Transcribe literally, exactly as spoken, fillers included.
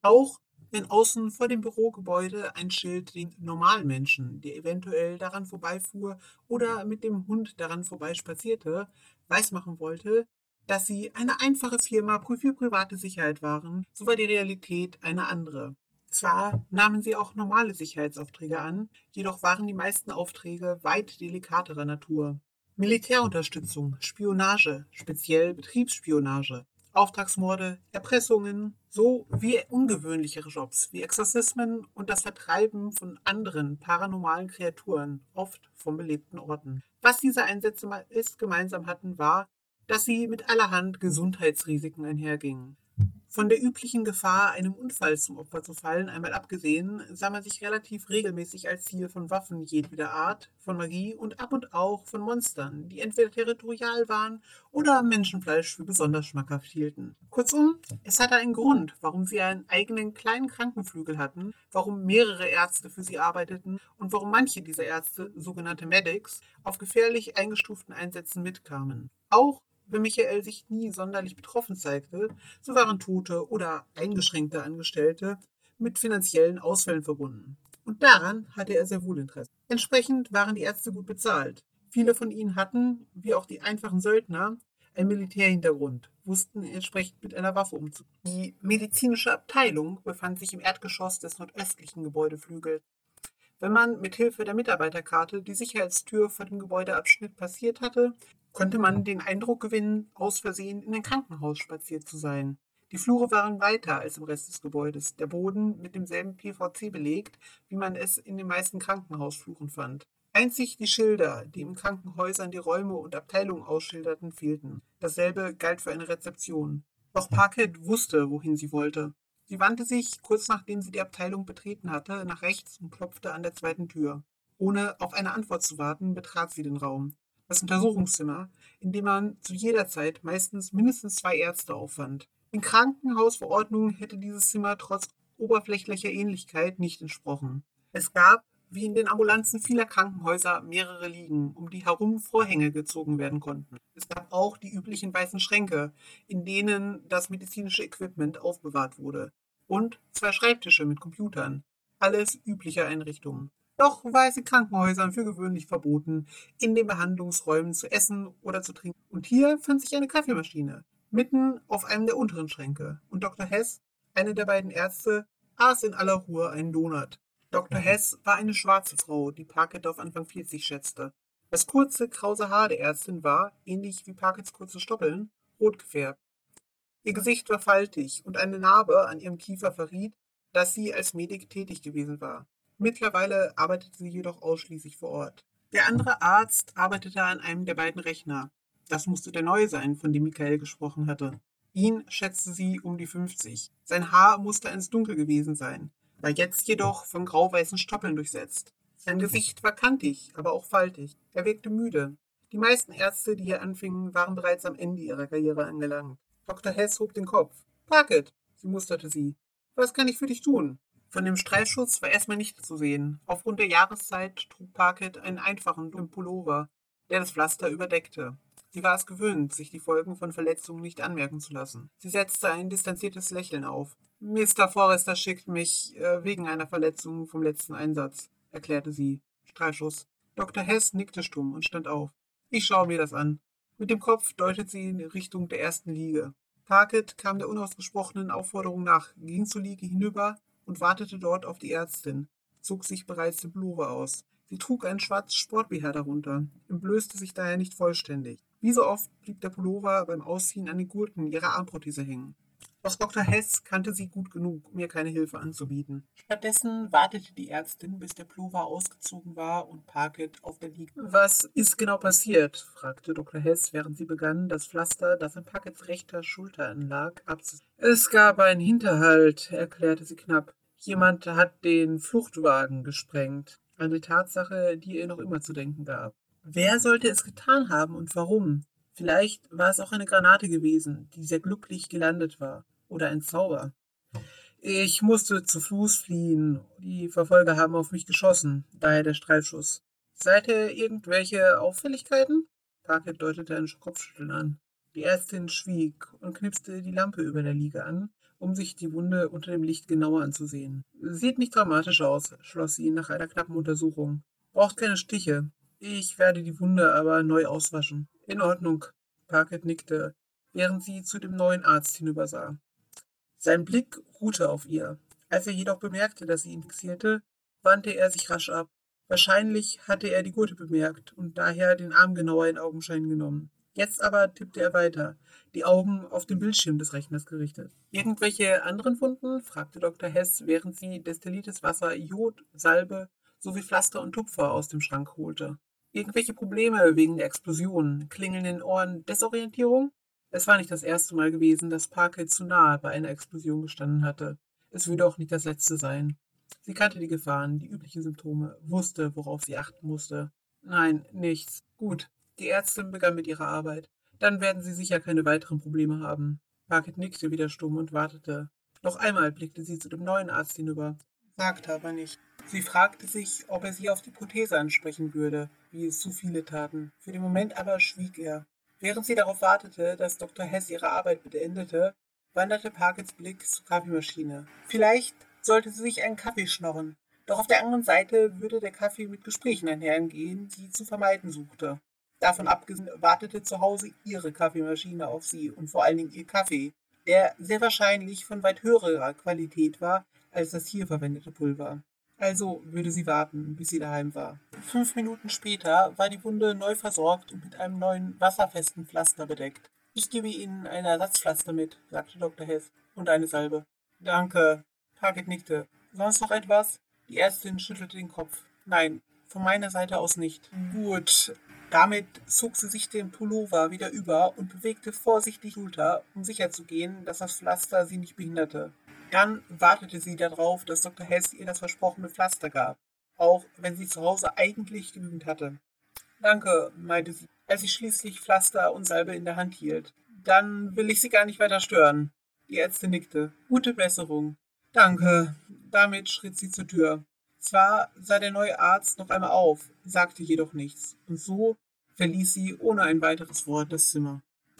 Auch wenn außen vor dem Bürogebäude ein Schild den normalen Menschen, der eventuell daran vorbeifuhr oder mit dem Hund daran vorbeispazierte, weismachen wollte, dass sie eine einfache Firma für private Sicherheit waren, so war die Realität eine andere. Zwar nahmen sie auch normale Sicherheitsaufträge an, jedoch waren die meisten Aufträge weit delikaterer Natur. Militärunterstützung, Spionage, speziell Betriebsspionage, Auftragsmorde, Erpressungen, so wie ungewöhnlichere Jobs wie Exorzismen und das Vertreiben von anderen paranormalen Kreaturen, oft von belebten Orten. Was diese Einsätze meist gemeinsam hatten, war, dass sie mit allerhand Gesundheitsrisiken einhergingen. Von der üblichen Gefahr, einem Unfall zum Opfer zu fallen, einmal abgesehen, sah man sich relativ regelmäßig als Ziel von Waffen jedweder Art, von Magie und ab und auch von Monstern, die entweder territorial waren oder Menschenfleisch für besonders schmackhaft hielten. Kurzum, es hatte einen Grund, warum sie einen eigenen kleinen Krankenflügel hatten, warum mehrere Ärzte für sie arbeiteten und warum manche dieser Ärzte, sogenannte Medics, auf gefährlich eingestuften Einsätzen mitkamen. Auch wenn Michael sich nie sonderlich betroffen zeigte, so waren tote oder eingeschränkte Angestellte mit finanziellen Ausfällen verbunden. Und daran hatte er sehr wohl Interesse. Entsprechend waren die Ärzte gut bezahlt. Viele von ihnen hatten, wie auch die einfachen Söldner, einen Militärhintergrund, wussten entsprechend mit einer Waffe umzugehen. Die medizinische Abteilung befand sich im Erdgeschoss des nordöstlichen Gebäudeflügels. Wenn man mit Hilfe der Mitarbeiterkarte die Sicherheitstür vor dem Gebäudeabschnitt passiert hatte, konnte man den Eindruck gewinnen, aus Versehen in ein Krankenhaus spaziert zu sein. Die Flure waren weiter als im Rest des Gebäudes, der Boden mit demselben P V C belegt, wie man es in den meisten Krankenhausfluren fand. Einzig die Schilder, die in Krankenhäusern die Räume und Abteilungen ausschilderten, fehlten. Dasselbe galt für eine Rezeption. Doch Parkett wusste, wohin sie wollte. Sie wandte sich, kurz nachdem sie die Abteilung betreten hatte, nach rechts und klopfte an der zweiten Tür. Ohne auf eine Antwort zu warten, betrat sie den Raum. Das Untersuchungszimmer, in dem man zu jeder Zeit meistens mindestens zwei Ärzte auffand. Den Krankenhausverordnungen hätte dieses Zimmer trotz oberflächlicher Ähnlichkeit nicht entsprochen. Es gab, wie in den Ambulanzen vieler Krankenhäuser, mehrere Liegen, um die herum Vorhänge gezogen werden konnten. Es gab auch die üblichen weißen Schränke, in denen das medizinische Equipment aufbewahrt wurde. Und zwei Schreibtische mit Computern. Alles übliche Einrichtungen. Doch war es in Krankenhäusern für gewöhnlich verboten, in den Behandlungsräumen zu essen oder zu trinken. Und hier fand sich eine Kaffeemaschine, mitten auf einem der unteren Schränke. Und Doktor Hess, eine der beiden Ärzte, aß in aller Ruhe einen Donut. Doktor Hess war eine schwarze Frau, die Parkett auf Anfang vierzig schätzte. Das kurze, krause Haar der Ärztin war, ähnlich wie Parketts kurze Stoppeln, rot gefärbt. Ihr Gesicht war faltig und eine Narbe an ihrem Kiefer verriet, dass sie als Medik tätig gewesen war. Mittlerweile arbeitete sie jedoch ausschließlich vor Ort. Der andere Arzt arbeitete an einem der beiden Rechner. Das musste der neue sein, von dem Michael gesprochen hatte. Ihn schätzte sie um die fünfzig. Sein Haar musste ins Dunkel gewesen sein, war jetzt jedoch von grau-weißen Stoppeln durchsetzt. Sein Gesicht war kantig, aber auch faltig. Er wirkte müde. Die meisten Ärzte, die hier anfingen, waren bereits am Ende ihrer Karriere angelangt. Doktor Hess hob den Kopf. Parkett, sie musterte sie. Was kann ich für dich tun? Von dem Streifschutz war erstmal nichts zu sehen. Aufgrund der Jahreszeit trug Parkett einen einfachen dunklen Pullover, der das Pflaster überdeckte. Sie war es gewöhnt, sich die Folgen von Verletzungen nicht anmerken zu lassen. Sie setzte ein distanziertes Lächeln auf. Mister Forrester schickt mich äh, wegen einer Verletzung vom letzten Einsatz, erklärte sie. Streifschuss. Doktor Hess nickte stumm und stand auf. Ich schaue mir das an. Mit dem Kopf deutet sie in Richtung der ersten Liege. Parkett kam der unausgesprochenen Aufforderung nach, ging zur Liege hinüber und wartete dort auf die Ärztin, zog sich bereits den Pullover aus. Sie trug einen schwarzen Sport-B H darunter, entblößte sich daher nicht vollständig. Wie so oft blieb der Pullover beim Ausziehen an den Gurten ihrer Armprothese hängen. Doch Doktor Hess kannte sie gut genug, um ihr keine Hilfe anzubieten. Stattdessen wartete die Ärztin, bis der Pullover ausgezogen war und Parkett auf der Liege. Was ist genau passiert? Fragte Doktor Hess, während sie begann, das Pflaster, das an Parketts rechter Schulter lag, abzuziehen. Es gab einen Hinterhalt, erklärte sie knapp. Jemand hat den Fluchtwagen gesprengt. Eine Tatsache, die ihr noch immer zu denken gab. Wer sollte es getan haben und warum? Vielleicht war es auch eine Granate gewesen, die sehr glücklich gelandet war. Oder ein Zauber. Ich musste zu Fuß fliehen. Die Verfolger haben auf mich geschossen, daher der Streifschuss. Seid ihr irgendwelche Auffälligkeiten? Parkett deutete ein Kopfschütteln an. Die Ärztin schwieg und knipste die Lampe über der Liege an, um sich die Wunde unter dem Licht genauer anzusehen. Sieht nicht dramatisch aus, schloss sie nach einer knappen Untersuchung. Braucht keine Stiche. Ich werde die Wunde aber neu auswaschen. In Ordnung. Parkett nickte, während sie zu dem neuen Arzt hinübersah. Sein Blick ruhte auf ihr. Als er jedoch bemerkte, dass sie ihn fixierte, wandte er sich rasch ab. Wahrscheinlich hatte er die Gurte bemerkt und daher den Arm genauer in Augenschein genommen. Jetzt aber tippte er weiter, die Augen auf den Bildschirm des Rechners gerichtet. Irgendwelche anderen Wunden? Fragte Doktor Hess, während sie destilliertes Wasser, Jod, Salbe sowie Pflaster und Tupfer aus dem Schrank holte. Irgendwelche Probleme wegen der Explosion, Klingeln in den Ohren, Desorientierung? Es war nicht das erste Mal gewesen, dass Parkett zu nahe bei einer Explosion gestanden hatte. Es würde auch nicht das letzte sein. Sie kannte die Gefahren, die üblichen Symptome, wusste, worauf sie achten musste. Nein, nichts. Gut. Die Ärztin begann mit ihrer Arbeit. Dann werden sie sicher keine weiteren Probleme haben. Parkett nickte wieder stumm und wartete. Noch einmal blickte sie zu dem neuen Arzt hinüber, sagte aber nicht. Sie fragte sich, ob er sie auf die Prothese ansprechen würde, wie es zu viele taten. Für den Moment aber schwieg er. Während sie darauf wartete, dass Doktor Hess ihre Arbeit beendete, wanderte Parketts Blick zur Kaffeemaschine. Vielleicht sollte sie sich einen Kaffee schnorren. Doch auf der anderen Seite würde der Kaffee mit Gesprächen einhergehen, die sie zu vermeiden suchte. Davon abgesehen wartete zu Hause ihre Kaffeemaschine auf sie und vor allen Dingen ihr Kaffee, der sehr wahrscheinlich von weit höherer Qualität war als das hier verwendete Pulver. Also würde sie warten, bis sie daheim war. Fünf Minuten später war die Wunde neu versorgt und mit einem neuen wasserfesten Pflaster bedeckt. Ich gebe Ihnen ein Ersatzpflaster mit, sagte Doktor Hess, und eine Salbe. Danke. Parkett nickte. Sonst noch etwas? Die Ärztin schüttelte den Kopf. Nein, von meiner Seite aus nicht. Gut. Damit zog sie sich den Pullover wieder über und bewegte vorsichtig die Schulter, um sicherzugehen, dass das Pflaster sie nicht behinderte. Dann wartete sie darauf, dass Doktor Hess ihr das versprochene Pflaster gab, auch wenn sie zu Hause eigentlich genügend hatte. Danke, meinte sie, als sie schließlich Pflaster und Salbe in der Hand hielt. Dann will ich Sie gar nicht weiter stören. Die Ärztin nickte. Gute Besserung. Danke. Damit schritt sie zur Tür. Zwar sah der neue Arzt noch einmal auf, sagte jedoch nichts, und so verließ sie ohne ein weiteres Wort das Zimmer.